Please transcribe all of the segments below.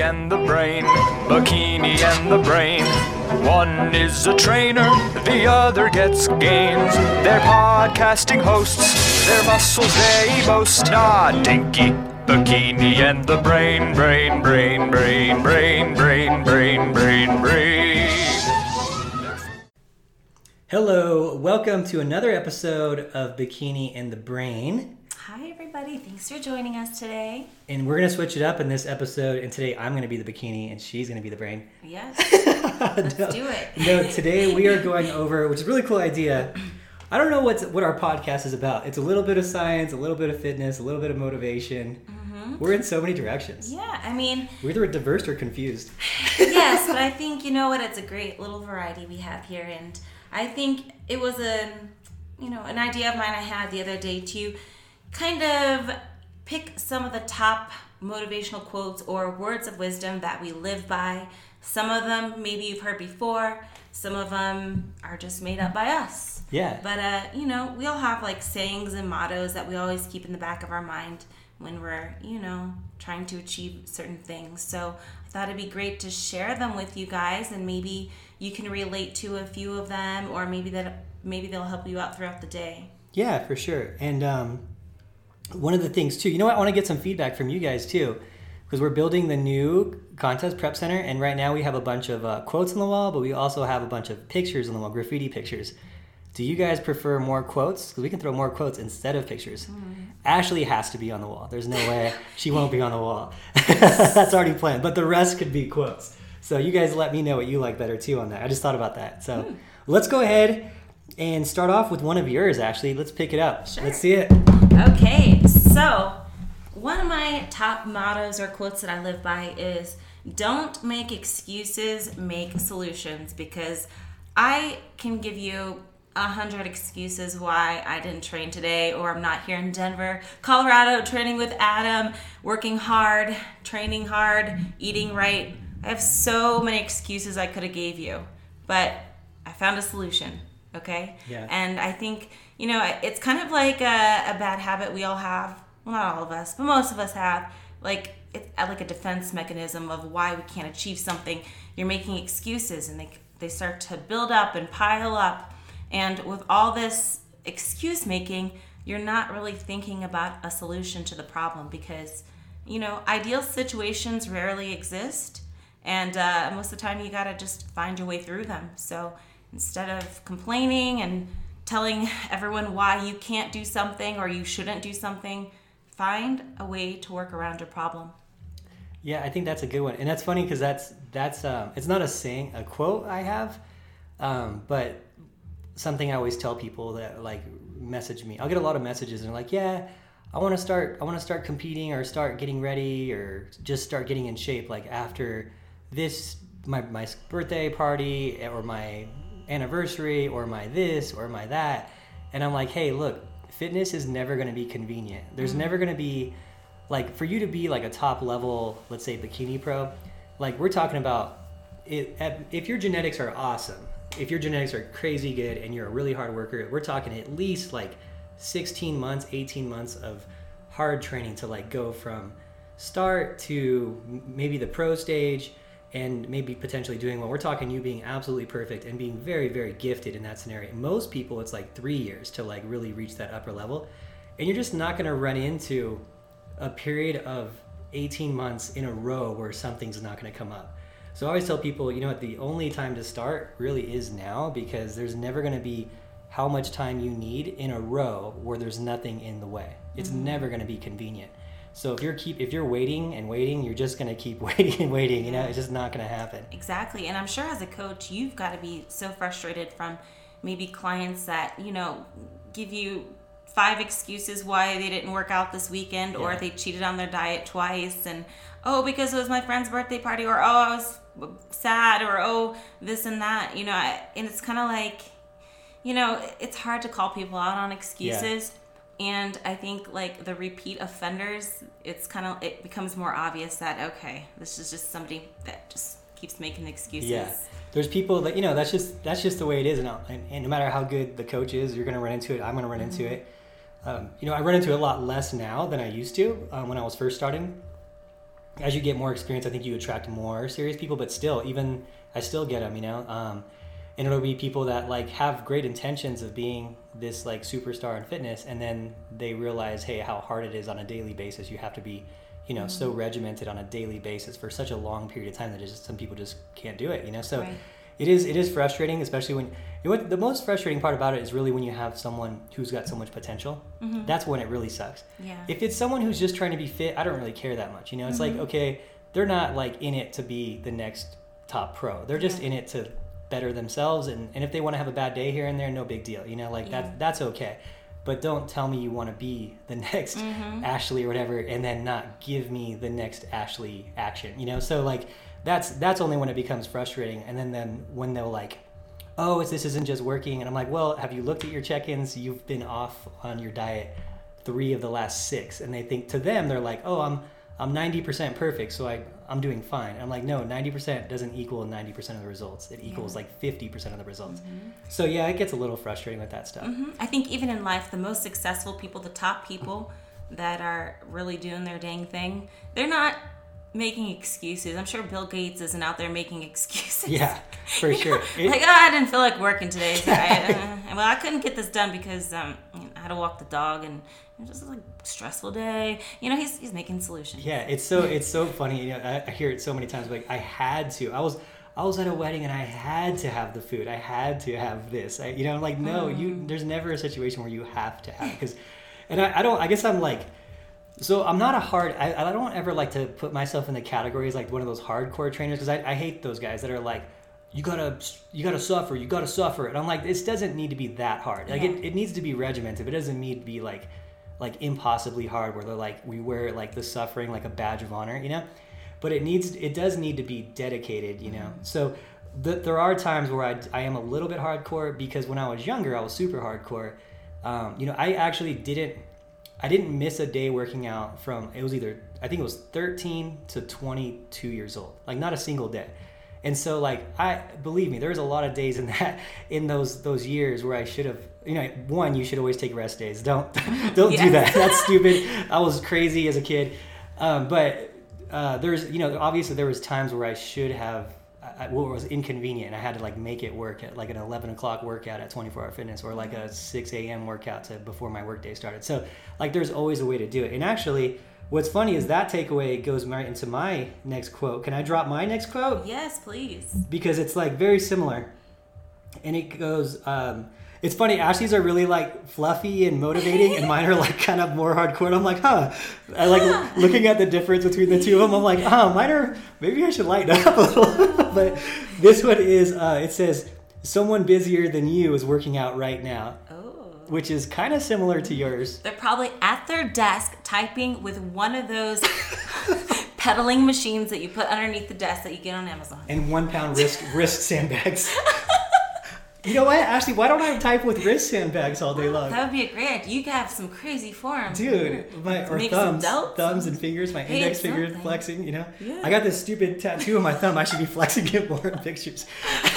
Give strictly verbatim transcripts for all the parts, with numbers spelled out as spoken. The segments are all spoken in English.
and the Brain, Bikini and the Brain. One is a trainer, the other gets gains. They're podcasting hosts, their muscles they boast. Not Dinky, Bikini and the Brain, Brain, Brain, Brain, Brain, Brain, Brain, Brain, Brain. Hello, welcome to another episode of Bikini and the Brain. Hi everybody, thanks for joining us today. And we're going to switch it up in this episode, and today I'm going to be the bikini and she's going to be the brain. Yes, let's no, do it. No, today we are going over, which is a really cool idea. I don't know what's, what our podcast is about. It's a little bit of science, a little bit of fitness, a little bit of motivation. Mm-hmm. We're in so many directions. Yeah, I mean... We're either diverse or confused. Yes, but I think, you know what, it's a great little variety we have here, and I think it was a, you know, an idea of mine I had the other day to kind of pick some of the top motivational quotes or words of wisdom that we live by. Some of them maybe you've heard before. Some of them are just made up by us. Yeah. But, uh, you know, we all have like sayings and mottos that we always keep in the back of our mind when we're, you know, trying to achieve certain things. So I thought it'd be great to share them with you guys, and maybe you can relate to a few of them, or maybe that maybe they'll help you out throughout the day. Yeah, for sure. And um, one of the things too, you know what, I want to get some feedback from you guys too, because we're building the new contest prep center, and right now we have a bunch of uh, quotes on the wall, but we also have a bunch of pictures on the wall, graffiti pictures. Do you guys prefer more quotes? Because we can throw more quotes instead of pictures. Mm. Ashley has to be on the wall. There's no way she won't be on the wall. That's already planned. But the rest could be quotes. So you guys let me know what you like better too on that. I just thought about that. So mm. let's go ahead and start off with one of yours, Ashley. Let's pick it up. Sure. Let's see it. Okay, so one of my top mottos or quotes that I live by is, don't make excuses, make solutions. Because I can give you a hundred excuses why I didn't train today, or I'm not here in Denver, Colorado, training with Adam, working hard, training hard, eating right. I have so many excuses I could have gave you, but I found a solution, okay? Yeah. And I think, you know, it's kind of like a, a bad habit we all have. Well, not all of us, but most of us have. Like, it's like a defense mechanism of why we can't achieve something. You're making excuses, and they they start to build up and pile up. And with all this excuse making, you're not really thinking about a solution to the problem, because, you know, ideal situations rarely exist. And uh, most of the time you got to just find your way through them. So instead of complaining and telling everyone why you can't do something or you shouldn't do something, find a way to work around your problem. Yeah, I think that's a good one. And that's funny because that's, that's um, it's not a saying, a quote I have, um, but something I always tell people that like message me. I'll get a lot of messages and they're like, yeah, I want to start, I want to start competing or start getting ready or just start getting in shape. Like after this, my, my birthday party or my anniversary or my this or my that. And I'm like, hey, look, fitness is never going to be convenient. There's mm-hmm. never going to be like, for you to be like a top level, let's say bikini pro, like we're talking about it. If your genetics are awesome, if your genetics are crazy good and you're a really hard worker, we're talking at least like sixteen months, eighteen months of hard training to like go from start to maybe the pro stage and maybe potentially doing well. We're talking you being absolutely perfect and being very, very gifted in that scenario. Most people, it's like three years to like really reach that upper level. And you're just not going to run into a period of eighteen months in a row where something's not going to come up. So I always tell people, you know what, the only time to start really is now, because there's never going to be how much time you need in a row where there's nothing in the way. It's mm-hmm. never going to be convenient. So if you're keep if you're waiting and waiting, you're just going to keep waiting and waiting. You know, it's just not going to happen. Exactly. And I'm sure as a coach, you've got to be so frustrated from maybe clients that, you know, give you five excuses why they didn't work out this weekend, yeah. or they cheated on their diet twice, and oh, because it was my friend's birthday party, or oh, I was sad, or oh, this and that, you know. And it's kind of like, you know, it's hard to call people out on excuses. Yeah. And I think like the repeat offenders, it's kind of, it becomes more obvious that, okay, this is just somebody that just keeps making excuses. Yeah. There's people that, you know, that's just that's just the way it is. And, and, and no matter how good the coach is, you're going to run into it. I'm going to run mm-hmm. into it. Um, you know, I run into it a lot less now than I used to um, when I was first starting. as you get more experience, I think you attract more serious people, but still, even I still get them, you know. Um, and it'll be people that like have great intentions of being this like superstar in fitness, and then they realize, hey, how hard it is on a daily basis. You have to be, you know, mm-hmm. so regimented on a daily basis for such a long period of time that it's just, some people just can't do it, you know. So right. it is it is frustrating, especially when you know, the most frustrating part about it is really when you have someone who's got so much potential. Mm-hmm. That's when it really sucks. Yeah. If it's someone who's just trying to be fit, I don't really care that much. You know, it's mm-hmm. like, okay, they're not like in it to be the next top pro. They're just yeah. in it to better themselves, and, and if they want to have a bad day here and there, no big deal. You know, like yeah. that that's okay. But don't tell me you want to be the next mm-hmm. Ashley or whatever, and then not give me the next Ashley action. You know, so like that's that's only when it becomes frustrating. And then then when they'll like, oh, it's, this isn't just working, and I'm like, well, have you looked at your check-ins? You've been off on your diet three of the last six, and they think to them they're like, oh, I'm I'm ninety percent perfect, so I I'm doing fine. I'm like, no, ninety percent doesn't equal ninety percent of the results. It equals yeah. like fifty percent of the results. Mm-hmm. So yeah, it gets a little frustrating with that stuff. Mm-hmm. I think even in life, the most successful people, the top people that are really doing their dang thing, they're not making excuses. I'm sure Bill Gates isn't out there making excuses. Yeah, for you sure. It, like, oh, I didn't feel like working today. So I, uh, well, I couldn't get this done because um, I had to walk the dog, and it was just like a stressful day. You know, he's he's making solutions. Yeah, it's so it's so funny. You know, I, I hear it so many times. Like, I had to. I was I was at a wedding and I had to have the food. I had to have this. I, you know, I'm like, no, mm. you. There's never a situation where you have to have, because, and I, I don't. I guess I'm like. So I'm not a hard, I, I don't ever like to put myself in the categories like one of those hardcore trainers, because I, I hate those guys that are like, you gotta you gotta suffer, you gotta suffer. And I'm like, this doesn't need to be that hard. Like yeah. it, it needs to be regimented, but it doesn't need to be like like impossibly hard where they're like, we wear like the suffering like a badge of honor, you know? But it needs, it does need to be dedicated, you know? Mm-hmm. So the, there are times where I, I am a little bit hardcore, because when I was younger, I was super hardcore. Um, you know, I actually didn't, I didn't miss a day working out from, it was either, I think it was thirteen to twenty-two years old, like not a single day. And so like, I, believe me, there was a lot of days in that, in those, those years where I should have, you know, one, you should always take rest days. Don't, don't yes. do that. That's stupid. I was crazy as a kid. Um, but uh, there's, you know, obviously there was times where I should have, I, what was inconvenient, and I had to like make it work at like an eleven o'clock workout at twenty-four hour fitness, or like a six a.m. workout to before my workday started. So like there's always a way to do it. And actually what's funny is that takeaway goes right into my next quote. Can I drop my next quote? Yes, please. Because it's like very similar. And it goes, um, it's funny, Ashley's are really like fluffy and motivating, and mine are like kind of more hardcore. And I'm like, huh. I like looking at the difference between the two of them. I'm like, oh, mine are, maybe I should lighten up a little. But this one is, uh, it says, someone busier than you is working out right now. Oh. Which is kind of similar to yours. They're probably at their desk typing with one of those pedaling machines that you put underneath the desk that you get on Amazon. And one pound wrist, wrist sandbags. You know what, Ashley? Why don't I type with wrist sandbags all day long? That would be a great. You could have some crazy form, dude. My or thumbs, thumbs and fingers. My hey, index finger something. Flexing. You know, yeah. I got this stupid tattoo on my thumb. I should be flexing it more in pictures.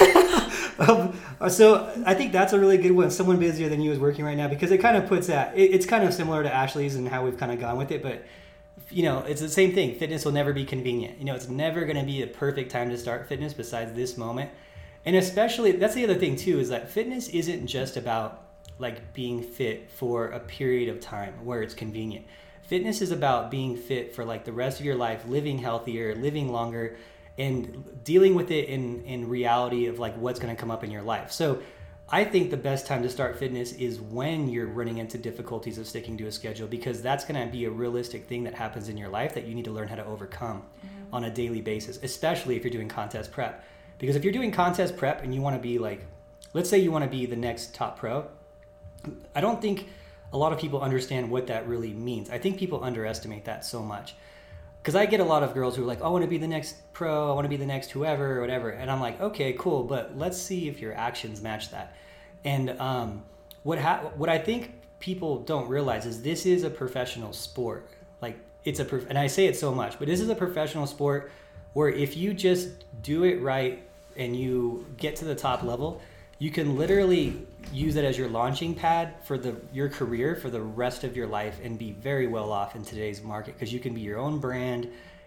um, so I think that's a really good one. Someone busier than you is working right now, because it kind of puts that. It, it's kind of similar to Ashley's and how we've kind of gone with it, but you know, it's the same thing. Fitness will never be convenient. You know, it's never going to be a perfect time to start fitness besides this moment. And especially, that's the other thing too, is that fitness isn't just about like being fit for a period of time where it's convenient. Fitness is about being fit for like the rest of your life, living healthier, living longer, and dealing with it in, in reality of like what's going to come up in your life. So I think the best time to start fitness is when you're running into difficulties of sticking to a schedule, because that's going to be a realistic thing that happens in your life that you need to learn how to overcome mm-hmm. on a daily basis, especially if you're doing contest prep. Because if you're doing contest prep and you want to be like, let's say you want to be the next top pro, I don't think a lot of people understand what that really means. I think people underestimate that so much. Because I get a lot of girls who are like, oh, I want to be the next pro, I want to be the next whoever or whatever. And I'm like, okay, cool, but let's see if your actions match that. And um, what ha- what I think people don't realize is this is a professional sport. Like it's a, prof- and I say it so much, but this is a professional sport where if you just do it right and you get to the top level, you can literally use it as your launching pad for the your career for the rest of your life and be very well off in today's market, because you can be your own brand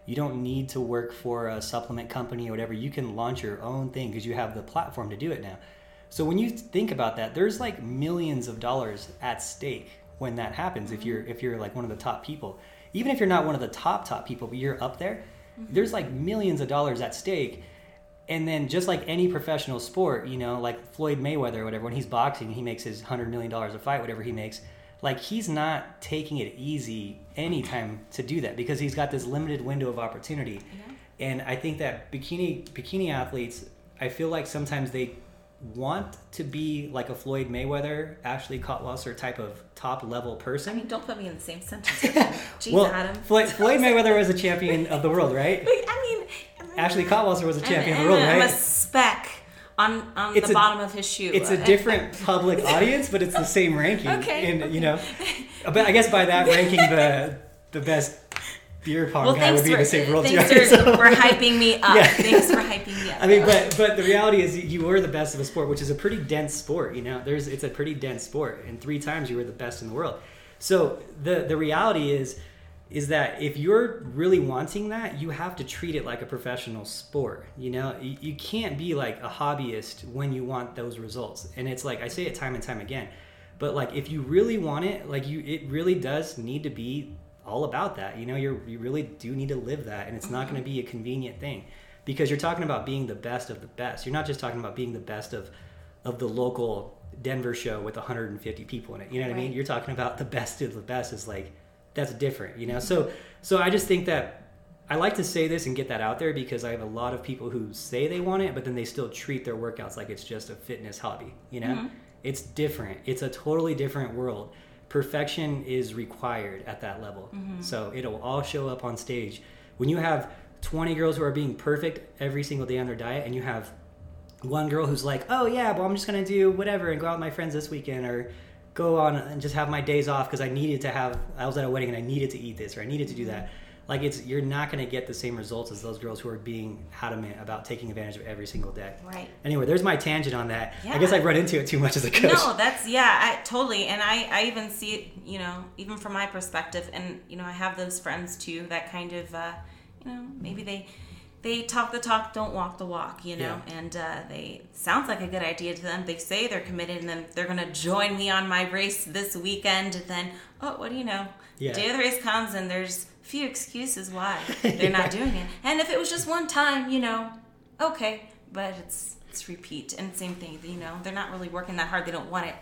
You don't need to work for a supplement company or whatever. You can launch your own thing because you have the platform to do it now. So when you think about that, there's like millions of dollars at stake when that happens. Mm-hmm. If you're if you're like one of the top people, even if you're not one of the top top people, but you're up there, mm-hmm. there's like millions of dollars at stake. And then just like any professional sport, you know, like Floyd Mayweather or whatever, when he's boxing, he makes his one hundred million dollars a fight, whatever he makes. Like, he's not taking it easy anytime to do that because he's got this limited window of opportunity. Yeah. And I think that bikini bikini athletes, I feel like sometimes they want to be like a Floyd Mayweather, Ashley Cutwasser type of top level person. I mean, don't put me in the same sentence with him. Jeez, well, Adam. Floyd, Floyd Mayweather was a champion of the world, right? I mean, Ashley Cutwasser was a champion I'm, of the world, I'm right? a speck on, on the a, bottom of his shoe. It's a different public audience, but it's the same ranking. Okay. And, you know, but I guess by that ranking, the the best beer pong well, guy would be for, the same world thanks champion. for, So. for hyping me up. Yeah. Thanks for hyping me up. I mean, but but the reality is you were the best of a sport, which is a pretty dense sport. You know, there's it's a pretty dense sport, and three times you were the best in the world. So the the reality is is that if you're really wanting that, you have to treat it like a professional sport. You know, you, you can't be like a hobbyist when you want those results. And it's like I say it time and time again, but like if you really want it, like you, it really does need to be all about that. You know, you're you really do need to live that, and it's not going to be a convenient thing because you're talking about being the best of the best. You're not just talking about being the best of of the local Denver show with one hundred fifty people in it. You know what right. I mean? You're talking about the best of the best is like. That's different, you know? So so I just think that I like to say this and get that out there because I have a lot of people who say they want it, but then they still treat their workouts like it's just a fitness hobby, you know? Mm-hmm. It's different. It's a totally different world. Perfection is required at that level. Mm-hmm. So it'll all show up on stage. When you have twenty girls who are being perfect every single day on their diet and you have one girl who's like, oh yeah, well I'm just going to do whatever and go out with my friends this weekend or go on and just have my days off because I needed to have, I was at a wedding and I needed to eat this or I needed to do that. Like it's, you're not going to get the same results as those girls who are being adamant about taking advantage of every single day. Right. Anyway, there's my tangent on that. Yeah. I guess I've run into it too much as a coach. No, that's, yeah, I totally. And I, I even see it, you know, even from my perspective and, you know, I have those friends too that kind of, uh, you know, maybe they, they talk the talk, don't walk the walk, you know, yeah. and uh, they sounds like a good idea to them. They say they're committed, and then they're going to join me on my race this weekend. And then, oh, what do you know? Yeah. Day of the race comes, and there's a few excuses why they're yeah. not doing it. And if it was just one time, you know, okay, but it's it's repeat. And same thing, you know, they're not really working that hard. They don't want it.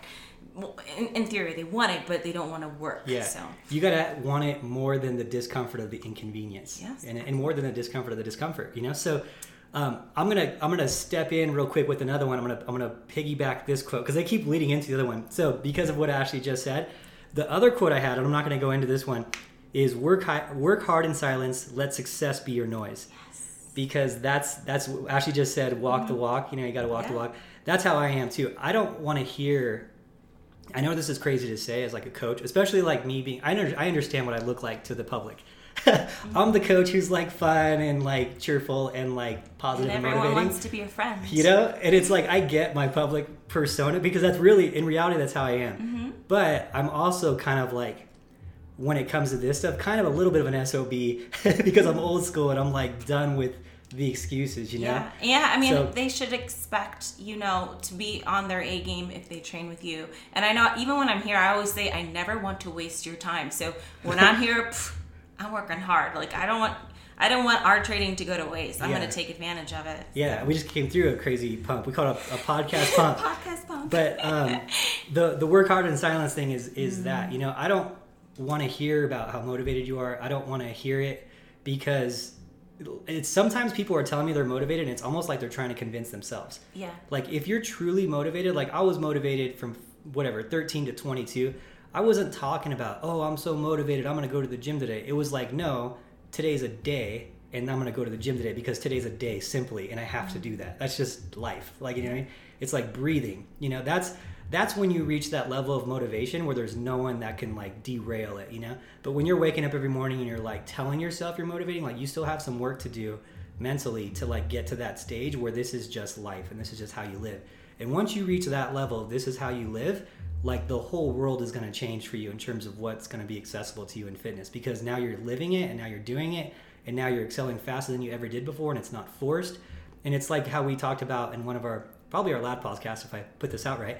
In, in theory, they want it, but they don't want to work. Yeah, so you gotta want it more than the discomfort of the inconvenience, yes. and, and more than the discomfort of the discomfort. You know, so um, I'm gonna I'm gonna step in real quick with another one. I'm gonna I'm gonna piggyback this quote because they keep leading into the other one. So because of what Ashley just said, the other quote I had, and I'm not gonna go into this one, is work high, work hard in silence. Let success be your noise. Yes. Because that's that's what Ashley just said. Walk mm-hmm. the walk. You know, you gotta walk yeah. the walk. That's how I am too. I don't want to hear. I know this is crazy to say as like a coach, especially like me being, I, under, I understand what I look like to the public. I'm the coach who's like fun and like cheerful and like positive and, and motivating. Everyone wants to be your friend. You know? And it's like, I get my public persona because that's really, in reality, that's how I am. Mm-hmm. But I'm also kind of like, when it comes to this stuff, kind of a little bit of an S O B because I'm old school and I'm like done with the excuses, you know? Yeah, yeah. I mean, so, they should expect, you know, to be on their A game if they train with you. And I know even when I'm here, I always say I never want to waste your time. So when I'm here, pff, I'm working hard. Like I don't want, I don't want our training to go to waste. I'm yeah. going to take advantage of it. Yeah, we just came through a crazy pump. We call it a, a podcast pump. podcast pump. But um, the the work hard in silence thing is is mm-hmm. that, you know, I don't want to hear about how motivated you are. I don't want to hear it because it's sometimes people are telling me they're motivated and it's almost like they're trying to convince themselves. Yeah. Like if you're truly motivated, like I was motivated from whatever, thirteen to twenty-two. I wasn't talking about, oh, I'm so motivated, I'm going to go to the gym today. It was like, no, today's a day and I'm going to go to the gym today because today's a day simply and I have mm-hmm. to do that. That's just life. Like, you know what I mean? It's like breathing. You know, that's that's when you reach that level of motivation where there's no one that can like derail it, you know? But when you're waking up every morning and you're like telling yourself you're motivating, like you still have some work to do mentally to like get to that stage where this is just life and this is just how you live. And once you reach that level, this is how you live, like the whole world is going to change for you in terms of what's going to be accessible to you in fitness because now you're living it and now you're doing it and now you're excelling faster than you ever did before, and it's not forced. And it's like how we talked about in one of our, probably our last podcast, if I put this out right,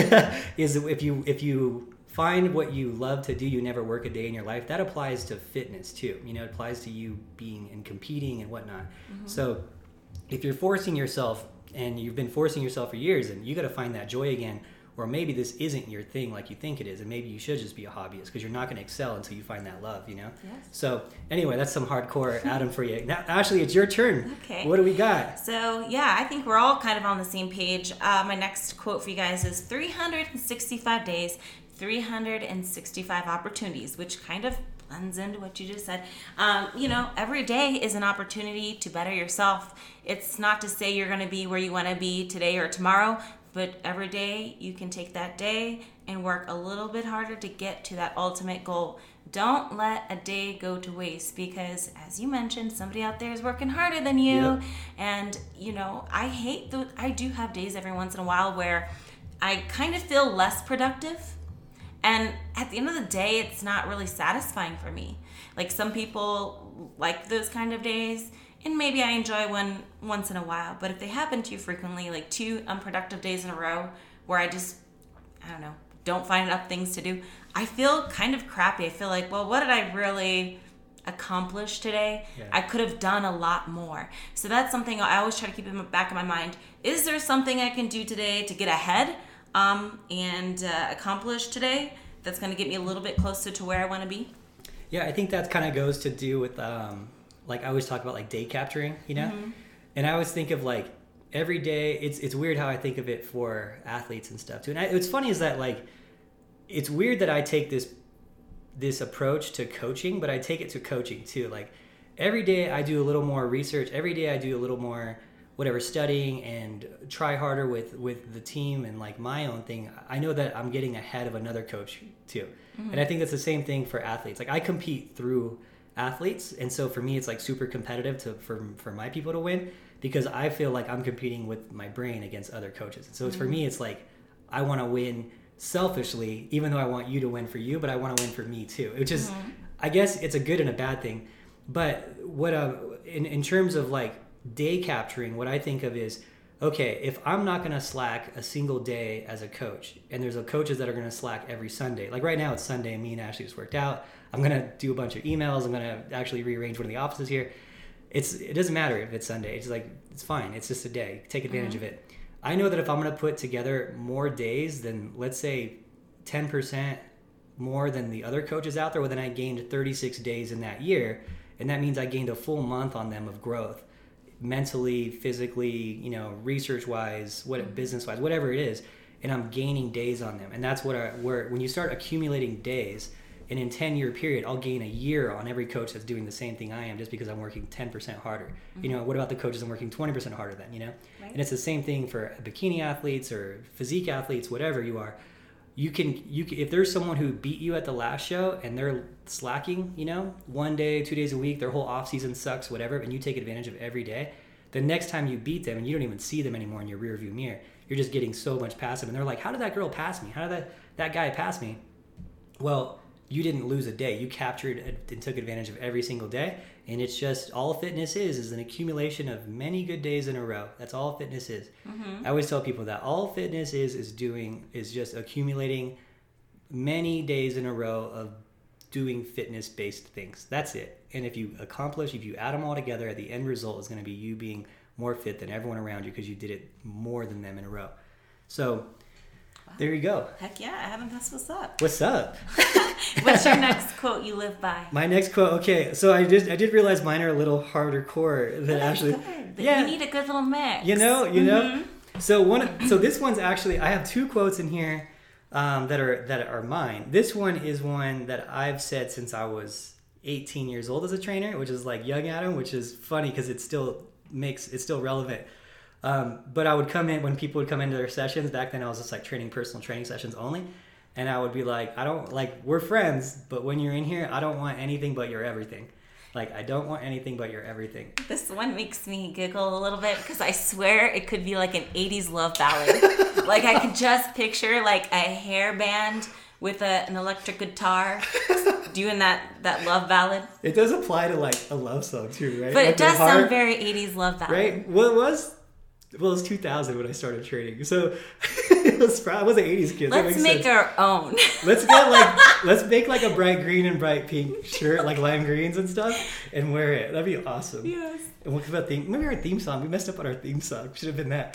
is if you if you find what you love to do, you never work a day in your life. That applies to fitness too. You know, it applies to you being and competing and whatnot. Mm-hmm. So if you're forcing yourself, and you've been forcing yourself for years, and you got to find that joy again, or maybe this isn't your thing like you think it is, and maybe you should just be a hobbyist, because you're not going to excel until you find that love, you know? Yes. So anyway, that's some hardcore Adam for you. Now, Ashley, it's your turn. Okay. What do we got? So, yeah, I think we're all kind of on the same page. Uh, my next quote for you guys is three hundred sixty-five days, three hundred sixty-five opportunities, which kind of blends into what you just said. Um, you know, every day is an opportunity to better yourself. It's not to say you're going to be where you want to be today or tomorrow, but every day you can take that day and work a little bit harder to get to that ultimate goal. Don't let a day go to waste, because as you mentioned, somebody out there is working harder than you. Yep. And, you know, I hate the, I do have days every once in a while where I kind of feel less productive. And at the end of the day, it's not really satisfying for me. Like, some people like those kind of days, and maybe I enjoy one once in a while. But if they happen too frequently, like two unproductive days in a row where I just, I don't know, don't find enough things to do, I feel kind of crappy. I feel like, well, what did I really accomplish today? Yeah. I could have done a lot more. So that's something I always try to keep in the back of my mind. Is there something I can do today to get ahead um, and uh, accomplish today that's going to get me a little bit closer to where I want to be? Yeah, I think that kind of goes to do with, um, like I always talk about like day capturing, you know? Mm-hmm. And I always think of like every day, it's it's weird how I think of it for athletes and stuff too. And I, what's funny is that like, it's weird that I take this this approach to coaching, but I take it to coaching too. Like every day I do a little more research. Every day I do a little more whatever studying and try harder with, with the team and like my own thing. I know that I'm getting ahead of another coach too. Mm-hmm. And I think that's the same thing for athletes. Like I compete through athletes. And so for me, it's like super competitive to, for, for my people to win, because I feel like I'm competing with my brain against other coaches. And so it's, mm-hmm. for me, it's like, I want to win selfishly, even though I want you to win for you, but I want to win for me too, which is, mm-hmm. I guess it's a good and a bad thing. But what, uh, in, in terms of like day capturing, what I think of is, okay, if I'm not going to slack a single day as a coach, and there's a coaches that are going to slack every Sunday, like right now it's Sunday and me and Ashley just worked out. I'm going to do a bunch of emails. I'm going to actually rearrange one of the offices here. It's, it doesn't matter if it's Sunday. It's like, it's fine. It's just a day. Take advantage mm-hmm. of it. I know that if I'm going to put together more days than, let's say, ten percent more than the other coaches out there, well, then I gained thirty-six days in that year. And that means I gained a full month on them of growth, mentally, physically, you know, research-wise, what business-wise, whatever it is. And I'm gaining days on them. And that's what I, where, when you start accumulating days, and in ten-year period, I'll gain a year on every coach that's doing the same thing I am, just because I'm working ten percent harder. Mm-hmm. You know, what about the coaches I'm working twenty percent harder than, you know? Right. And it's the same thing for bikini athletes or physique athletes, whatever you are. You can, you can, if there's someone who beat you at the last show and they're slacking, you know, one day, two days a week, their whole off season sucks, whatever, and you take advantage of every day, the next time you beat them and you don't even see them anymore in your rear view mirror, you're just getting so much past them. And they're like, how did that girl pass me? How did that, that guy pass me? Well, you didn't lose a day. You captured and took advantage of every single day. And it's just, all fitness is, is an accumulation of many good days in a row. That's all fitness is. Mm-hmm. I always tell people that all fitness is, is doing, is just accumulating many days in a row of doing fitness-based things. That's it. And if you accomplish, if you add them all together, the end result is going to be you being more fit than everyone around you, because you did it more than them in a row. So, there you go. Heck yeah, I haven't messed what's up. What's up? What's your next quote you live by? My next quote, okay. So I did I did realize mine are a little harder core than oh, actually. Good. Yeah. You need a good little mix. You know, you mm-hmm. know. So one so this one's actually, I have two quotes in here um, that are that are mine. This one is one that I've said since I was eighteen years old as a trainer, which is like young Adam, which is funny because it still makes it's still relevant. Um, but I would come in, when people would come into their sessions, back then I was just like training personal training sessions only. And I would be like, I don't, like, we're friends, but when you're in here, I don't want anything but your everything. Like, I don't want anything but your everything. This one makes me giggle a little bit, because I swear it could be like an eighties love ballad. Like, I could just picture like a hairband with a, an electric guitar doing that that love ballad. It does apply to like a love song too, right? But like it does heart, sound very eighties love ballad. right? Well, it was. Well, it was two thousand when I started training, so it was probably, I wasn't eighties kid. Let's make sense. Our own. Let's get like let's make like a bright green and bright pink shirt, like lime greens and stuff, and wear it. That'd be awesome. Yes. And what about theme? Maybe our theme song. We messed up on our theme song. Should have been that.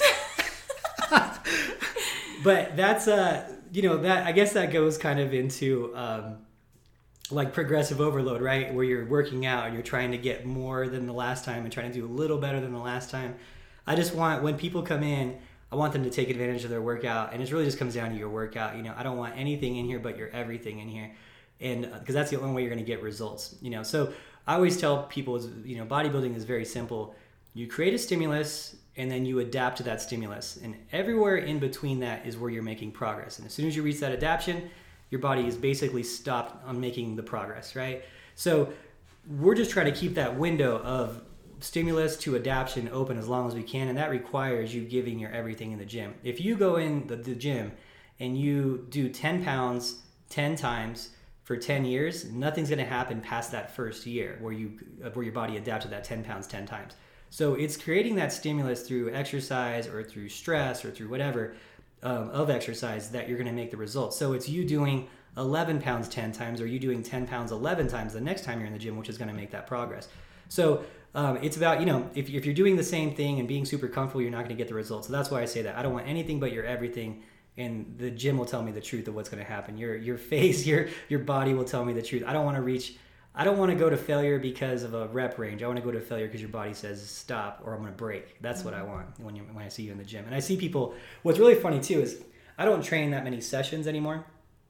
But that's uh, you know, that I guess that goes kind of into um, like progressive overload, right? Where you're working out and you're trying to get more than the last time and trying to do a little better than the last time. I just want, when people come in, I want them to take advantage of their workout, and it really just comes down to your workout. You know, I don't want anything in here but your everything in here, and because that's the only way you're going to get results. You know, so I always tell people, is you know, bodybuilding is very simple. You create a stimulus, and then you adapt to that stimulus, and everywhere in between that is where you're making progress. And as soon as you reach that adaptation, your body is basically stopped on making the progress, right? So we're just trying to keep that window of stimulus to adaptation open as long as we can, and that requires you giving your everything in the gym. If you go in the, the gym and you do ten pounds ten times for ten years, nothing's going to happen past that first year where you where your body adapted that ten pounds ten times. So it's creating that stimulus through exercise or through stress or through whatever um, of exercise that you're going to make the results. So it's you doing eleven pounds ten times, or you doing ten pounds eleven times the next time you're in the gym, which is going to make that progress. So Um, it's about, you know, if, if you're doing the same thing and being super comfortable, you're not going to get the results. So that's why I say that. I don't want anything but your everything, and the gym will tell me the truth of what's going to happen. Your your face, your your body will tell me the truth. I don't want to reach, I don't want to go to failure because of a rep range. I want to go to failure because your body says stop or I'm going to break. That's mm-hmm. what I want when you when I see you in the gym. And I see people, what's really funny too is I don't train that many sessions anymore.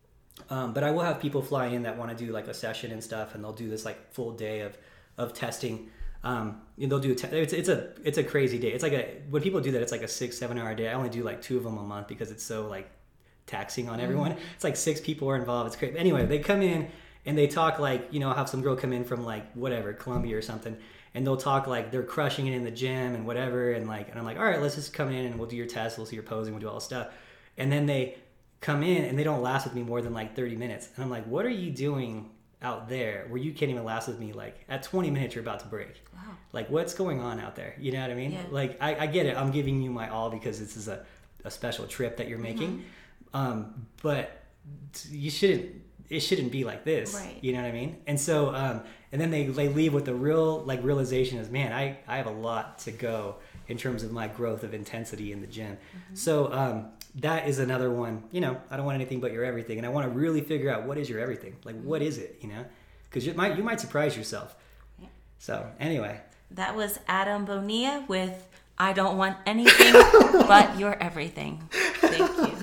Um, but I will have people fly in that want to do like a session and stuff, and they'll do this like full day of of testing. Um, and they'll do a te- it's it's a it's a crazy day. It's like a when people do that, it's like a six seven hour day. I only do like two of them a month because it's so like taxing on everyone. Mm-hmm. It's like six people are involved. It's great. But anyway, they come in and they talk like, you know, I'll have some girl come in from like whatever Colombia or something, and they'll talk like they're crushing it in the gym and whatever, and like and I'm like, all right, let's just come in and we'll do your test, we'll see your posing, we'll do all this stuff, and then they come in and they don't last with me more than like thirty minutes, and I'm like, what are you doing out there where you can't even last with me? Like at twenty minutes you're about to break. Wow. Like what's going on out there? You know what I mean? Yeah. Like I, I get it, I'm giving you my all because this is a, a special trip that you're making. Mm-hmm. Um, but you shouldn't it shouldn't be like this. Right. You know what I mean? And so um, and then they, they leave with the real like realization is, man, I, I have a lot to go in terms of my growth of intensity in the gym. Mm-hmm. So um, that is another one. You know, I don't want anything but your everything, and I want to really figure out what is your everything. Like, what is it? You know, because you might you might surprise yourself. Yeah. So anyway, that was Adam Bonilla with "I Don't Want Anything But Your Everything." Thank you.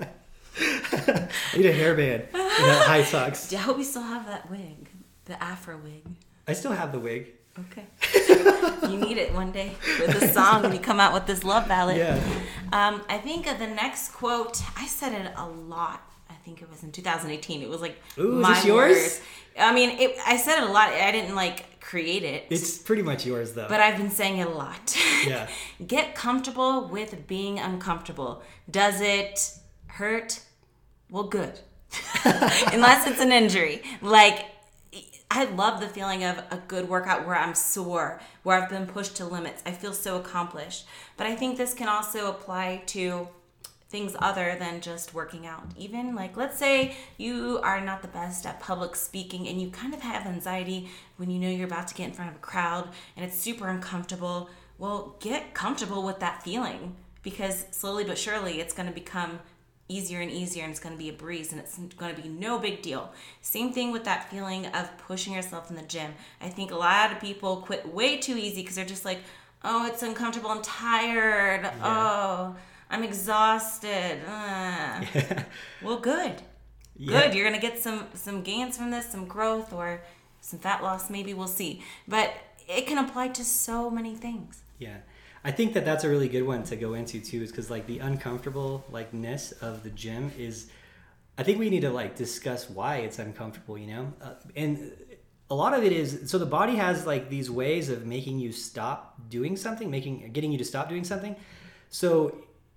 I need a hairband and that high socks. I hope you still have that wig, the Afro wig. I still have the wig. Okay. You need it one day for the song when you come out with this love ballad. Yeah. Um, I think of the next quote, I said it a lot. I think it was in two thousand eighteen. It was like Ooh, my is this yours? Words. I mean, it, I said it a lot. I didn't like create it. It's pretty much yours though. But I've been saying it a lot. Yeah. Get comfortable with being uncomfortable. Does it hurt? Well, good. Unless it's an injury. Like, I love the feeling of a good workout where I'm sore, where I've been pushed to limits. I feel so accomplished. But I think this can also apply to things other than just working out. Even like, let's say you are not the best at public speaking and you kind of have anxiety when you know you're about to get in front of a crowd and it's super uncomfortable. Well, get comfortable with that feeling, because slowly but surely it's going to become easier and easier, and it's going to be a breeze, and it's going to be no big deal. Same thing with that feeling of pushing yourself in the gym. I think a lot of people quit way too easy because they're just like, oh, it's uncomfortable, I'm tired, yeah. oh, I'm exhausted. Uh. Yeah. Well, good. Yeah. Good. You're going to get some, some gains from this, some growth, or some fat loss, maybe, we'll see. But it can apply to so many things. Yeah. I think that that's a really good one to go into too, is because like the uncomfortable likeness of the gym is, I think we need to like discuss why it's uncomfortable, you know? Uh, and a lot of it is, so the body has like these ways of making you stop doing something, making, getting you to stop doing something. So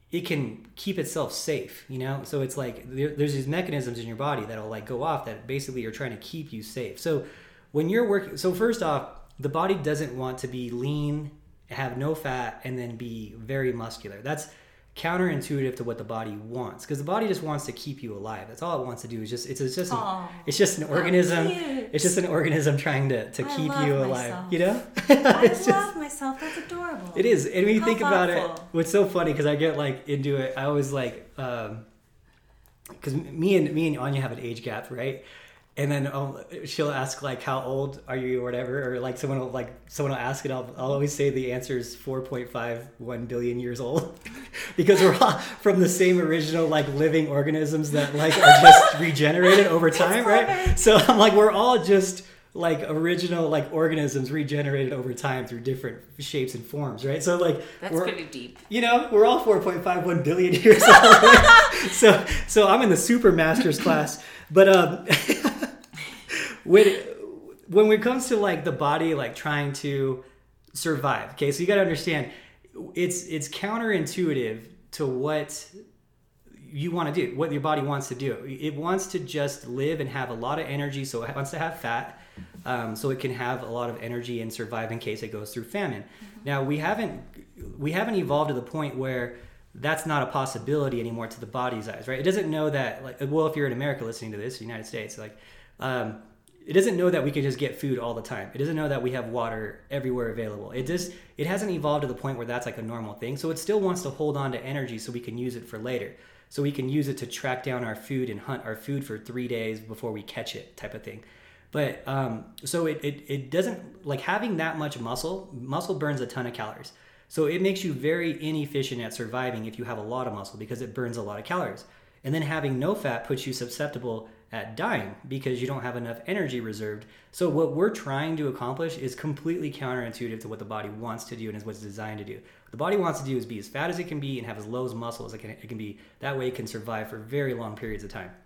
it can keep itself safe, you know? So it's like there, there's these mechanisms in your body that'll like go off that basically are trying to keep you safe. So when you're working, so first off, the body doesn't want to be lean, have no fat, and then be very muscular. That's counterintuitive to what the body wants, because the body just wants to keep you alive. That's all it wants to do. Is just it's, it's just an, it's just an organism. It's just an organism trying to, to keep you alive. Myself. You know, I it's love just, myself. That's adorable. It is, and when you How think thoughtful. about it, what's so funny because I get like into it. I always like because um, me and me and Anya have an age gap, right? And then um, she'll ask like, "How old are you?" or whatever, or like someone will like someone will ask it. I'll I'll always say the answer is four point five one billion years old, because we're all from the same original like living organisms that like are just regenerated over time, right? So I'm like, we're all just like original like organisms regenerated over time through different shapes and forms, right? So like that's we're, pretty deep. You know, we're all four point five one billion years old. Right? so so I'm in the super masters class, but um. When, when it comes to like the body like trying to survive, okay, so you got to understand it's it's counterintuitive to what you want to do, what your body wants to do. It wants to just live and have a lot of energy, so it wants to have fat, um, so it can have a lot of energy and survive in case it goes through famine. Mm-hmm. Now we haven't we haven't evolved to the point where that's not a possibility anymore to the body's eyes, right? It doesn't know that, like, well, if you're in America listening to this, United States, like. Um, It doesn't know that we can just get food all the time. It doesn't know that we have water everywhere available. It just it hasn't evolved to the point where that's like a normal thing. So it still wants to hold on to energy so we can use it for later. So we can use it to track down our food and hunt our food for three days before we catch it, type of thing. But um, so it, it it doesn't like having that much muscle. Muscle burns a ton of calories. So it makes you very inefficient at surviving if you have a lot of muscle, because it burns a lot of calories. And then having no fat puts you susceptible at dying because you don't have enough energy reserved. So what we're trying to accomplish is completely counterintuitive to what the body wants to do and is what's designed to do. What the body wants to do is be as fat as it can be and have as low as muscle as it can, it can be. That way it can survive for very long periods of time.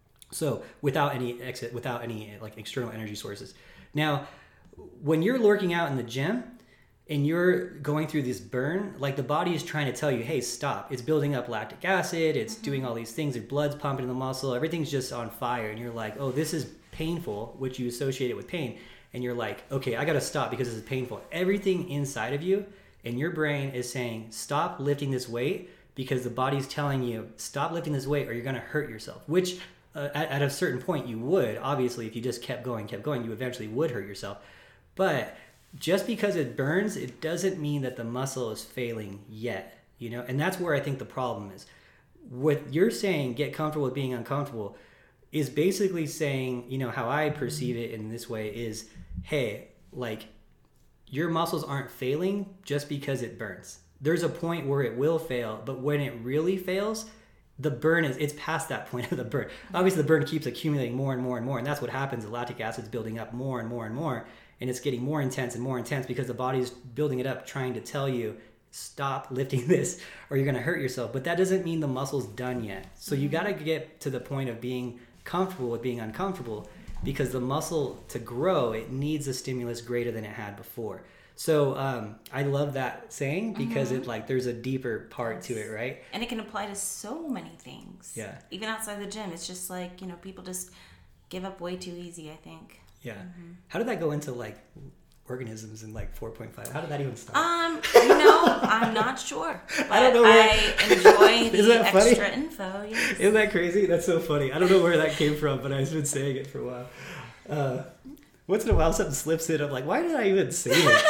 So without any exit, without any like external energy sources. Now, when you're lurking out in the gym and you're going through this burn, like the body is trying to tell you, hey, stop. It's building up lactic acid. It's mm-hmm. doing all these things. Your blood's pumping in the muscle. Everything's just on fire. And you're like, oh, this is painful, which you associate it with pain. And you're like, okay, I got to stop because this is painful. Everything inside of you and your brain is saying, stop lifting this weight, because the body's telling you, stop lifting this weight or you're going to hurt yourself, which uh, at, at a certain point you would. Obviously, if you just kept going, kept going, you eventually would hurt yourself. But just because it burns, it doesn't mean that the muscle is failing yet, you know? And that's where I think the problem is. What you're saying, get comfortable with being uncomfortable, is basically saying, you know, how I perceive it in this way is, hey, like, your muscles aren't failing just because it burns. There's a point where it will fail, but when it really fails, the burn is, it's past that point of the burn. Obviously, the burn keeps accumulating more and more and more, and that's what happens. The lactic acid's building up more and more and more. And it's getting more intense and more intense because the body's building it up, trying to tell you, stop lifting this or you're going to hurt yourself. But that doesn't mean the muscle's done yet. So you got to get to the point of being comfortable with being uncomfortable, because the muscle, to grow, it needs a stimulus greater than it had before. So um, I love that saying because mm-hmm. it like there's a deeper part yes. to it, right? And it can apply to so many things. Yeah. Even outside the gym, it's just like, you know, people just give up way too easy, I think. Yeah. Mm-hmm. How did that go into like organisms in like four point five? How did that even start? Um, you know, I'm not sure. But I don't know. Where... I enjoy the extra funny? info. Yes. Isn't that crazy? That's so funny. I don't know where that came from, but I've been saying it for a while. Uh, once in a while, something slips in. I'm like, why did I even say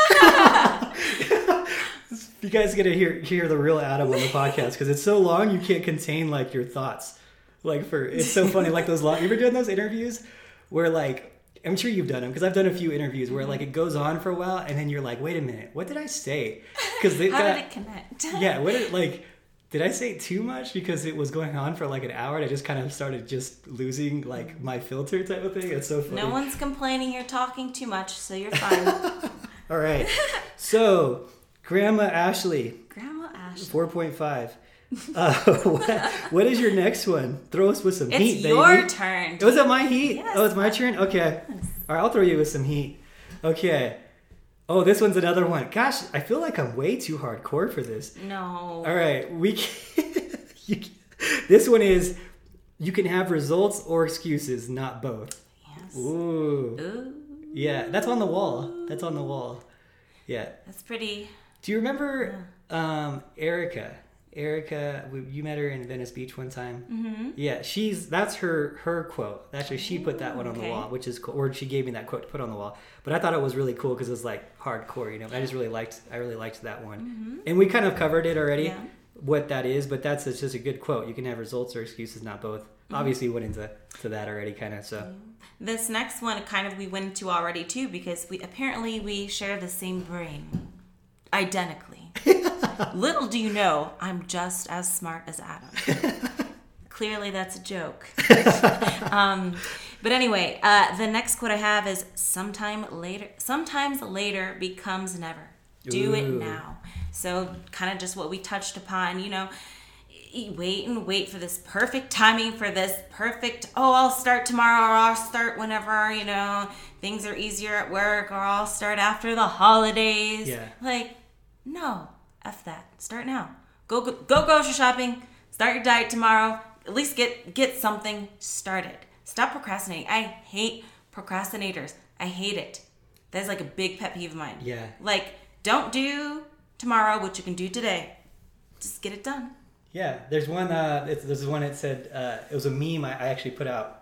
it? You guys get to hear hear the real Adam on the podcast because it's so long you can't contain like your thoughts. Like for it's so funny. Like those long. You ever doing those interviews where like. I'm sure you've done them because I've done a few interviews where like it goes on for a while and then you're like, wait a minute, what did I say? Because how got, did it connect? Yeah, what did like did I say too much because it was going on for like an hour and I just kind of started just losing like my filter type of thing? It's so funny. No one's complaining you're talking too much, so you're fine. All right, so Grandma Ashley, Grandma Ashley, four point five. Uh, what, what is your next one? Throw us with some it's heat, baby. It's your turn. Was it my heat? Yes. Oh, it's my turn? Okay. Yes. All right, I'll throw you with some heat. Okay. Oh, this one's another one. Gosh, I feel like I'm way too hardcore for this. No. All right. We can, You, this one is, you can have results or excuses, not both. Yes. Ooh. Ooh. Yeah, that's on the wall. That's on the wall. Yeah. That's pretty. Do you remember um, Erica? Erica, we- you met her in Venice Beach one time. Mm-hmm. Yeah, she's that's her her quote. Actually, she put that one on Okay. the wall, which is cool. Or she gave me that quote to put on the wall. But I thought it was really cool because it was like hardcore, you know. I just really liked I really liked that one. Mm-hmm. And we kind of covered it already, Yeah. what that is. But that's it's just a good quote. You can have results or excuses, not both. Mm-hmm. Obviously, went into to that already, kind of. So This next one kind of we went into already too because we apparently we share the same brain, identically. Little do you know, I'm just as smart as Adam. Clearly, that's a joke. um, but anyway, uh, the next quote I have is "Sometime later, sometimes later becomes never. Do it Ooh. now." So, kind of just what we touched upon. You know, you wait and wait for this perfect timing for this perfect. Oh, I'll start tomorrow, or I'll start whenever. You know, things are easier at work, or I'll start after the holidays. Yeah. Like, no. F that. Start now. Go, go go grocery shopping. Start your diet tomorrow. At least get get something started. Stop procrastinating. I hate procrastinators. I hate it. That's like a big pet peeve of mine. Yeah. Like, don't do tomorrow what you can do today. Just get it done. yeah, there's one. Uh, it's, there's one that said uh, it was a meme I, I actually put out.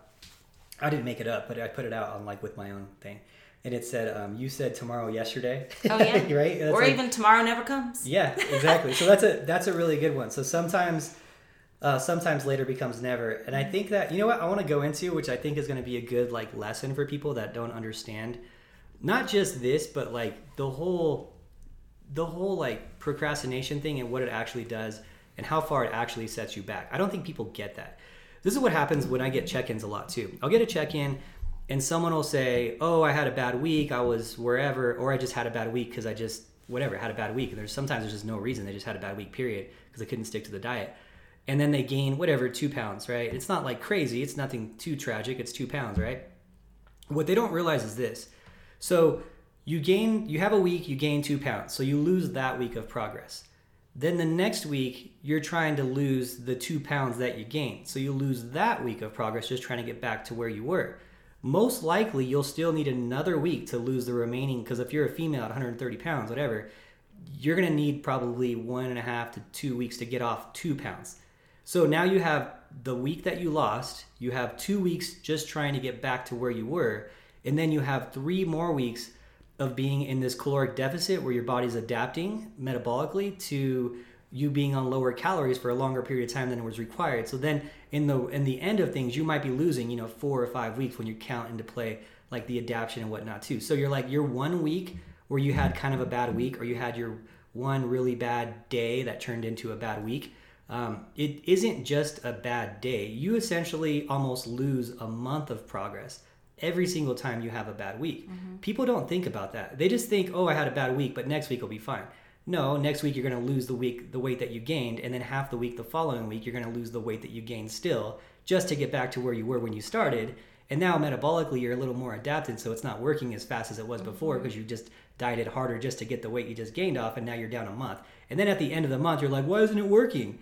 I didn't make it up, but I put it out on like with my own thing. And it said, um, "You said tomorrow yesterday." Oh yeah, right. That's or like, even tomorrow never comes. yeah, exactly. So that's a that's a really good one. So sometimes, uh, sometimes later becomes never. And I think that you know what I want to go into, which I think is going to be a good like lesson for people that don't understand, not just this, but like the whole, the whole like procrastination thing and what it actually does and how far it actually sets you back. I don't think people get that. This is what happens when I get check-ins a lot too. I'll get a check-in. And someone will say, "Oh, I had a bad week. I was wherever, or I just had a bad week because I just whatever had a bad week." And there's sometimes there's just no reason. They just had a bad week, period, because they couldn't stick to the diet. And then they gain whatever two pounds, right? It's not like crazy. It's nothing too tragic. It's two pounds, right? What they don't realize is this. So you gain, you have a week, you gain two pounds. So you lose that week of progress. Then the next week, you're trying to lose the two pounds that you gained. So you lose that week of progress just trying to get back to where you were. Most likely, you'll still need another week to lose the remaining, because if you're a female at one hundred thirty pounds, whatever, you're going to need probably one and a half to two weeks to get off two pounds. So now you have the week that you lost, you have two weeks just trying to get back to where you were, and then you have three more weeks of being in this caloric deficit where your body's adapting metabolically to you being on lower calories for a longer period of time than it was required. So then in the in the end of things, you might be losing, you know, four or five weeks when you count into play like the adaptation and whatnot too. So you're like, your one week where you had kind of a bad week, or you had your one really bad day that turned into a bad week, um, it isn't just a bad day. You essentially almost lose a month of progress every single time you have a bad week. Mm-hmm. People don't think about that. They just think, oh, I had a bad week, but next week will be fine. No, next week you're going to lose the week, the weight that you gained, and then half the week the following week you're going to lose the weight that you gained still, just to get back to where you were when you started. And now metabolically you're a little more adapted, so it's not working as fast as it was before because you just dieted harder just to get the weight you just gained off, and now you're down a month. And then at the end of the month you're like, why isn't it working?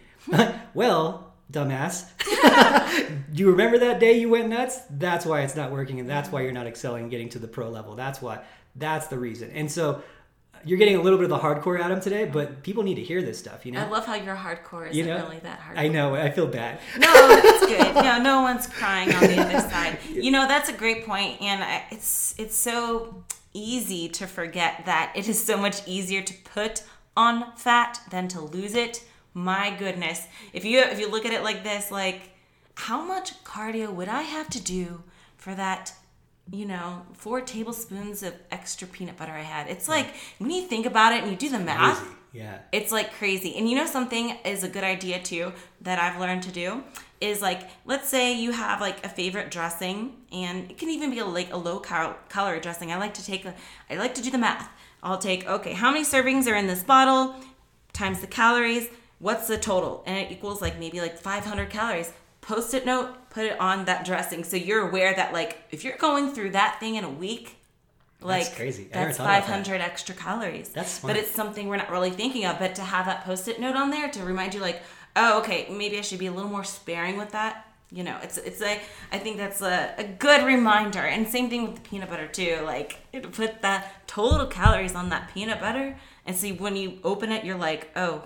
Well, dumbass, do you remember that day you went nuts? That's why it's not working, and that's why you're not excelling and getting to the pro level. That's why. That's the reason. And so you're getting a little bit of the hardcore Adam today, but people need to hear this stuff, you know? I love how your hardcore isn't you know? really that hardcore. I know. I feel bad. No, it's good. No, no one's crying on the other side. You know, that's a great point, and I- it's it's so easy to forget that it is so much easier to put on fat than to lose it. My goodness. If you if you look at it like this, like, how much cardio would I have to do for that, you know, four tablespoons of extra peanut butter I had? It's like, when you think about it and you do the math, Crazy. Yeah. it's like crazy. And you know, something is a good idea too that I've learned to do is, like, let's say you have like a favorite dressing, and it can even be a, like a low cal- calorie dressing. I like to take a, I like to do the math. I'll take, okay, how many servings are in this bottle times the calories? What's the total? And it equals like maybe like five hundred calories. Post-it note, put it on that dressing, so you're aware that, like, if you're going through that thing in a week, like, That's crazy. I never that's thought about five hundred extra calories. That's smart. But it's something we're not really thinking of. But to have that Post-it note on there to remind you, like, oh, okay, maybe I should be a little more sparing with that. You know, it's it's like, I think that's a, a good reminder. And same thing with the peanut butter too. Like, put the total calories on that peanut butter, and see when you open it, you're like, oh,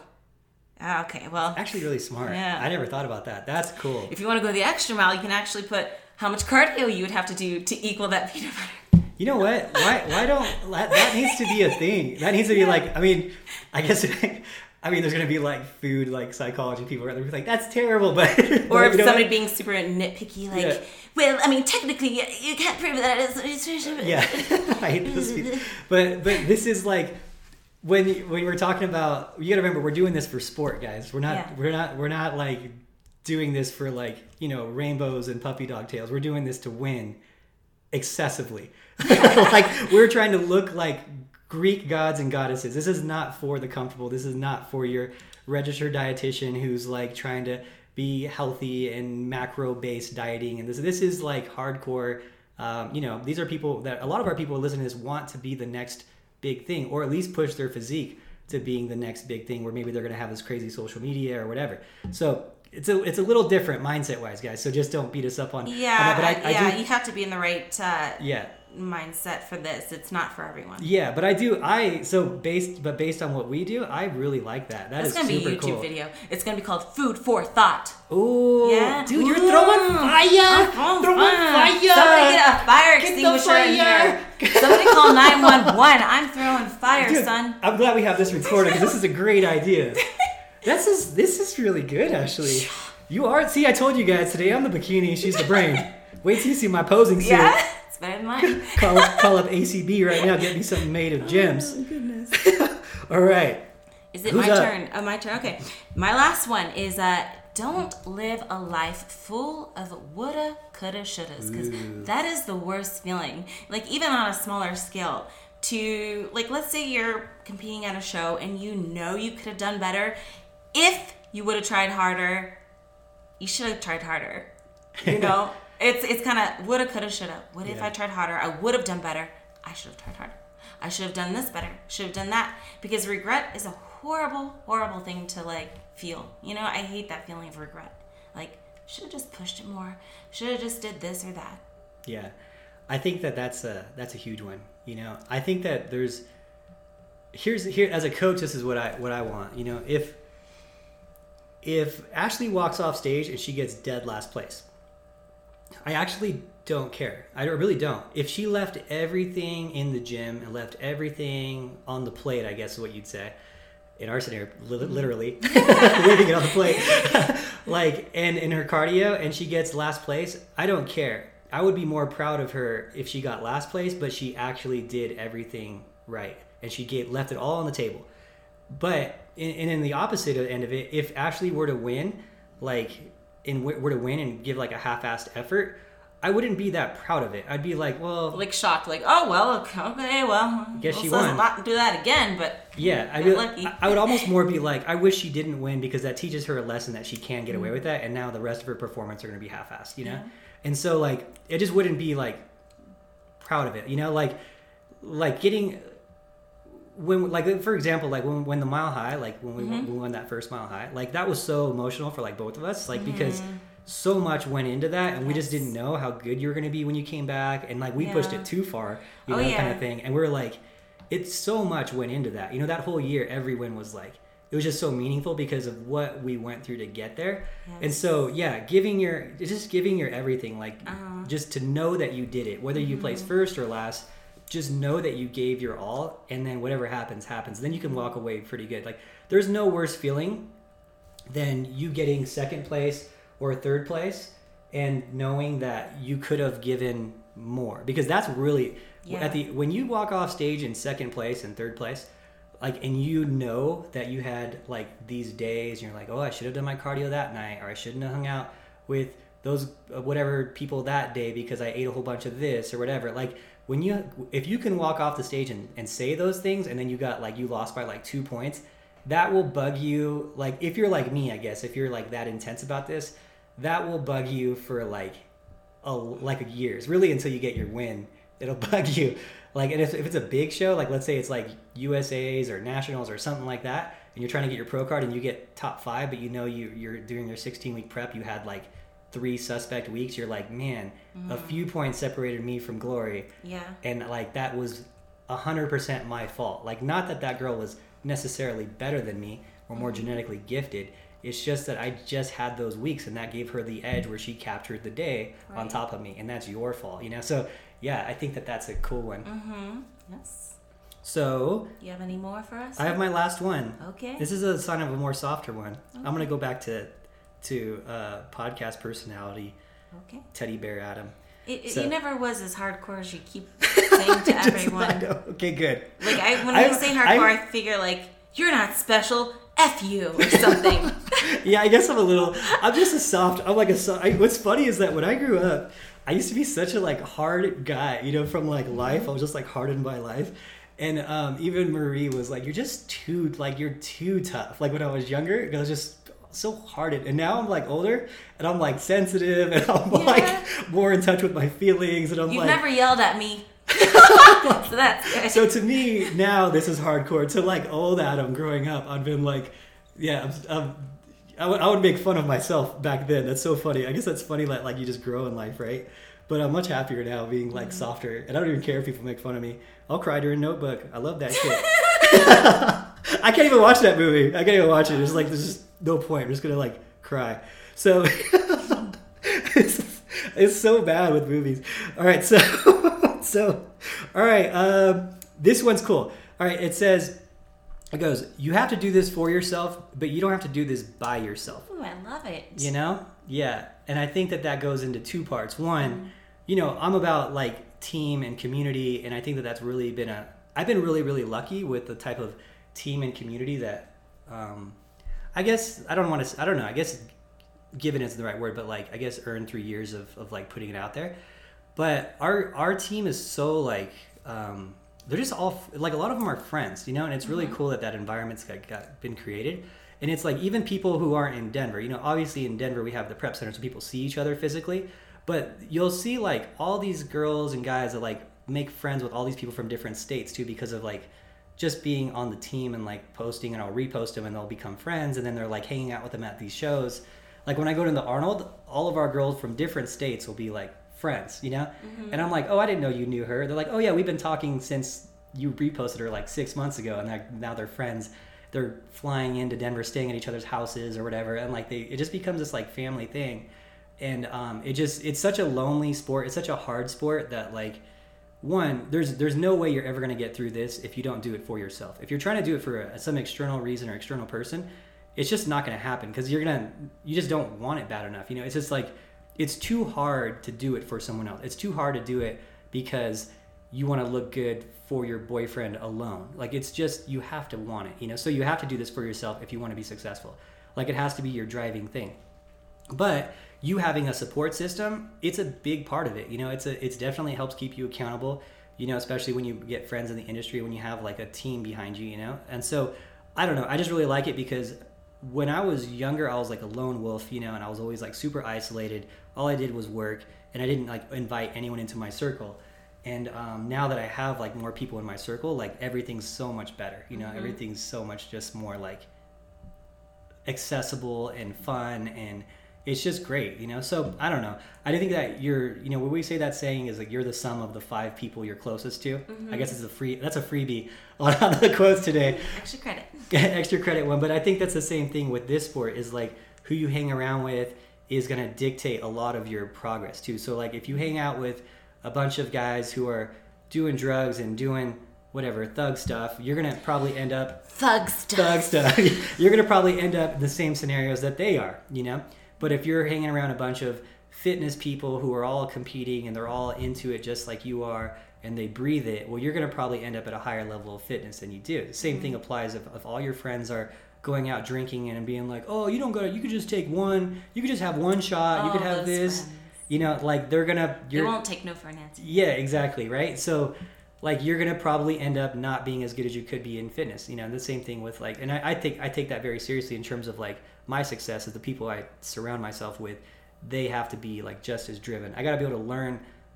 okay, well. Actually really smart. Yeah. I never thought about that. That's cool. If you want to go the extra mile, you can actually put how much cardio you would have to do to equal that peanut butter. You know what? Why why don't, that, that needs to be a thing. That needs to be yeah. like, I mean, I guess... I mean, there's going to be, like, food, like, psychology people are going to be like, that's terrible, but... Or but, if you know somebody what? being super nitpicky, like, Yeah. well, I mean, technically, you can't prove that it's... Yeah, I hate those people. But, but this is, like, when when we're talking about... You got to remember, we're doing this for sport, guys. We're not, Yeah. we're not, we're not, like, doing this for, like, you know, rainbows and puppy dog tails. We're doing this to win excessively. Like, we're trying to look like Greek gods and goddesses. This is not for the comfortable. This is not for your registered dietitian who's like trying to be healthy and macro based dieting. And this this is like hardcore. Um, you know, these are people that a lot of our people listening to this want to be the next big thing, or at least push their physique to being the next big thing, where maybe they're going to have this crazy social media or whatever. So it's a it's a little different mindset wise, guys. So just don't beat us up on. Yeah, on that. But I, I yeah, do, you have to be in the right uh, yeah. mindset for this. It's not for everyone. Yeah, but I do. I so based, but based on what we do, I really like that. That That's is gonna be super a YouTube cool. video. It's gonna be called Food for Thought. Ooh, Yeah, dude, you're Ooh. throwing fire! I'm throwing fire. fire! Somebody get a fire Get the extinguisher in fire. here. Somebody call nine one one. I'm throwing fire, Dude, son. I'm glad we have this recorded because this is a great idea. This is this is really good, actually. You are. See, I told you guys today. I'm the bikini. She's the brain. Wait till you see my posing suit. Yeah, it's better than mine. Call up, call up A C B right now. Get me something made of gems. Oh goodness. All right. Is it Who's my up? turn? Oh, my turn. Okay. My last one is uh, don't live a life full of woulda, coulda, shouldas, because that is the worst feeling. Like, even on a smaller scale, to like, let's say you're competing at a show and you know you could have done better. If you would have tried harder, you should have tried harder. You know, it's it's kind of woulda, coulda, shoulda. What if Yeah. I tried harder? I would have done better. I should have tried harder. I should have done this better. Should have done that. Because regret is a horrible, horrible thing to like feel. You know, I hate that feeling of regret. Like, should have just pushed it more. Should have just did this or that. Yeah, I think that that's a that's a huge one. You know, I think that there's here's here as a coach, this is what I what I want. You know, if if Ashley walks off stage and she gets dead last place, I actually don't care. I really don't. If she left everything in the gym and left everything on the plate, I guess is what you'd say. In our scenario, li- literally leaving it on the plate, like, and in her cardio, and she gets last place, I don't care. I would be more proud of her if she got last place, but she actually did everything right, and she gave, left it all on the table. But in, and in the opposite end of it, if Ashley were to win, like, and were to win and give like a half-assed effort, I wouldn't be that proud of it. I'd be like, well, Like shocked, like, oh well, okay, well, Guess well, she so won. Not do that again, but yeah, I'd Got be, lucky. I would almost more be like, I wish she didn't win because that teaches her a lesson that she can get Mm-hmm. away with that, and now the rest of her performance are going to be half-assed, you know? And so like, it just wouldn't be like proud of it, you know? Like, like getting when like for example, like when when the mile high, like when we, Mm-hmm. won, we won that first mile high, like that was so emotional for like both of us, like because so much went into that, and we just Yes. didn't know how good you were going to be when you came back, and like we pushed Yeah. it too far, you Oh, know, yeah. kind of thing, and we we're like, it's so much went into that, you know, that whole year, every win was like, it was just so meaningful because of what we went through to get there. Yes. And so yeah, giving your just giving your everything, like Uh-huh. just to know that you did it, whether you placed first or last, just know that you gave your all, and then whatever happens happens, then you can walk away pretty good. Like, there's no worse feeling than you getting second place or third place and knowing that you could have given more, because that's really Yeah. at the when you walk off stage in second place and third place, like, and you know that you had like these days, and you're like, oh, I should have done my cardio that night, or I shouldn't have hung out with those uh, whatever people that day because I ate a whole bunch of this or whatever. Like, when you if you can walk off the stage and, and say those things, and then you got like you lost by like two points, that will bug you. Like, if you're like me, I guess, if you're like that intense about this, that will bug you for like a like a years, really, until you get your win, it'll bug you. Like, and if, if it's a big show, like let's say it's like U S A's or Nationals or something like that, and you're trying to get your pro card and you get top five, but you know you you're doing your sixteen week prep, you had like three suspect weeks. You're like, man, mm. a few points separated me from glory. Yeah. And like that was a hundred percent my fault. Like, not that that girl was necessarily better than me or more mm. genetically gifted. It's just that I just had those weeks, and that gave her the edge where she captured the day right. on top of me, and that's your fault, you know. So yeah, I think that that's a cool one. Mm-hmm. Yes. So, you have any more for us? I have my last one. Okay. This is a sign of a more softer one. Okay. I'm gonna go back to to uh, podcast personality. Okay. Teddy Bear Adam. It, it, so, he never was as hardcore as you keep saying to everyone. Just, okay, good. Like I, when I, you say hardcore, I, I figure like you're not special. F you or something. Yeah, I guess I'm a little. I'm just a soft. I'm like a. I, what's funny is that when I grew up, I used to be such a like hard guy, you know, from like life. I was just like hardened by life, and um, even Marie was like, "You're just too like you're too tough." Like when I was younger, I was just so hardened, and now I'm like older, and I'm like sensitive, and I'm yeah. like more in touch with my feelings, and I'm You've like. You've never yelled at me. So that's good. So to me now, this is hardcore. To like old Adam growing up, I've been like, yeah, I'm, I'm, I, would, I would make fun of myself back then. That's so funny. I guess that's funny that like you just grow in life, right? But I'm much happier now being like mm-hmm. softer, and I don't even care if people make fun of me. I'll cry during Notebook. I love that shit. I can't even watch that movie. I can't even watch it. It's like there's just no point. I'm just gonna like cry. So it's, it's so bad with movies. All right, so. So, all right, um, this one's cool. All right, it says, it goes, you have to do this for yourself, but you don't have to do this by yourself. Ooh, I love it. You know? Yeah. And I think that that goes into two parts. One, mm. you know, I'm about like team and community, and I think that that's really been a, I've been really, really lucky with the type of team and community that, um, I guess, I don't want to, I don't know, I guess given is the right word, but like, I guess earned through years of, of like putting it out there. But our our team is so like um, they're just all like a lot of them are friends, you know, and it's really mm-hmm. cool that that environment's got, got been created. And it's like even people who aren't in Denver, you know, obviously in Denver we have the prep center, so people see each other physically. But you'll see like all these girls and guys that like make friends with all these people from different states too, because of like just being on the team and like posting, and I'll repost them and they'll become friends, and then they're like hanging out with them at these shows. Like when I go to the Arnold, all of our girls from different states will be like friends, you know? Mm-hmm. And I'm like, oh, I didn't know you knew her. They're like, oh yeah, we've been talking since you reposted her like six months ago, and they're, now they're friends. They're flying into Denver, staying at each other's houses or whatever, and like they, it just becomes this like family thing. And um, it just, it's such a lonely sport. It's such a hard sport that like, one, there's there's no way you're ever gonna get through this if you don't do it for yourself. If you're trying to do it for a, some external reason or external person, it's just not gonna happen, because you're gonna, you just don't want it bad enough. You know, it's just like, it's too hard to do it for someone else. It's too hard to do it because you want to look good for your boyfriend alone. Like, it's just, you have to want it, you know? So you have to do this for yourself if you want to be successful. Like, it has to be your driving thing. But you having a support system, it's a big part of it. You know, it's a, it's definitely helps keep you accountable, you know, especially when you get friends in the industry, when you have like a team behind you, you know? And so, I don't know, I just really like it because when I was younger, I was like a lone wolf, you know, and I was always like super isolated. All I did was work, and I didn't like invite anyone into my circle. And um, now that I have like more people in my circle, like everything's so much better, you know, mm-hmm. everything's so much just more like accessible and fun, and it's just great, you know? So I don't know. I think that you're, you know, when we say that saying is like you're the sum of the five people you're closest to. Mm-hmm. I guess it's a free, that's a freebie on, on the quotes today. Extra credit. Extra credit one. But I think that's the same thing with this sport, is like who you hang around with is going to dictate a lot of your progress too. So like if you hang out with a bunch of guys who are doing drugs and doing whatever thug stuff, you're going to probably end up thug stuff. Thug stuff. You're going to probably end up in the same scenarios that they are, you know? But if you're hanging around a bunch of fitness people who are all competing and they're all into it just like you are, and they breathe it, well, you're going to probably end up at a higher level of fitness than you do. The same mm-hmm. thing applies if, if all your friends are going out drinking and being like, oh, you don't go to, you could just take one, you could just have one shot, oh, you could have this, friends. You know, like they're going to... They won't take no for an answer. Yeah, exactly, right? So, like, you're going to probably end up not being as good as you could be in fitness. You know, the same thing with, like, and I, I think I take that very seriously in terms of, like, my success is the people I surround myself with, they have to be, like, just as driven. I got to be able to learn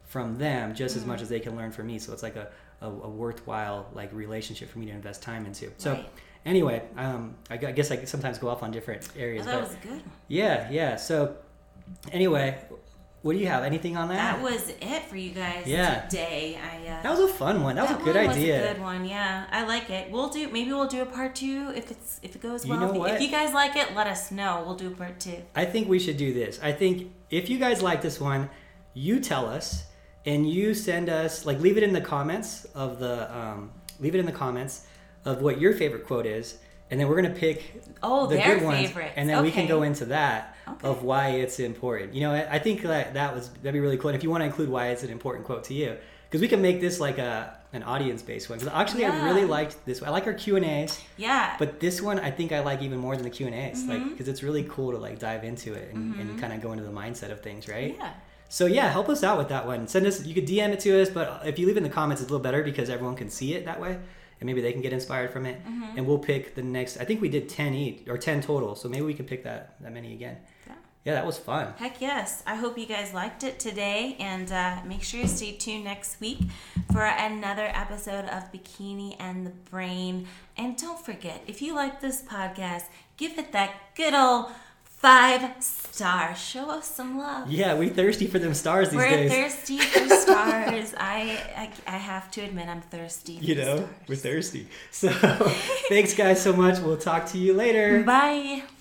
from them just mm-hmm. as much as they can learn from me. So it's like a, a, a worthwhile like relationship for me to invest time into. So right. anyway, um, I, I guess I sometimes go off on different areas. Oh, that but was good. Yeah, yeah. So anyway, what do you have? Anything on that? That was it for you guys yeah. today. I uh, that was a fun one. That, that was a good one idea. Was a good one. Yeah, I like it. We'll do. Maybe we'll do a part two if it's if it goes well. You know if, what? if you guys like it, let us know. We'll do a part two. I think we should do this. I think if you guys like this one, you tell us and you send us like leave it in the comments of the um, leave it in the comments of what your favorite quote is. And then we're going to pick oh, the their good ones, favorites. and then okay. we can go into that okay. of why it's important. You know, I, I think that that was that'd be really cool. And if you want to include why it's an important quote to you, because we can make this like a an audience-based one. Because actually, yeah. I really liked this one. I like our Q and A's. Yeah. But this one, I think I like even more than the Q and A's, mm-hmm. like because it's really cool to like dive into it and, mm-hmm. and kind of go into the mindset of things, right? Yeah. So yeah, help us out with that one. Send us. You could D M it to us, but if you leave it in the comments, it's a little better because everyone can see it that way. And maybe they can get inspired from it. Mm-hmm. And we'll pick the next, I think we did ten each, or ten total. So maybe we can pick that, that many again. Yeah. Yeah, that was fun. Heck yes. I hope you guys liked it today. And uh, make sure you stay tuned next week for another episode of Bikini and the Brain. And don't forget, if you like this podcast, give it that good old five stars. Show us some love. Yeah, we thirsty for them stars these we're days. We're thirsty for stars. I, I I have to admit, I'm thirsty for You know, stars. We're thirsty. So, thanks guys so much. We'll talk to you later. Bye.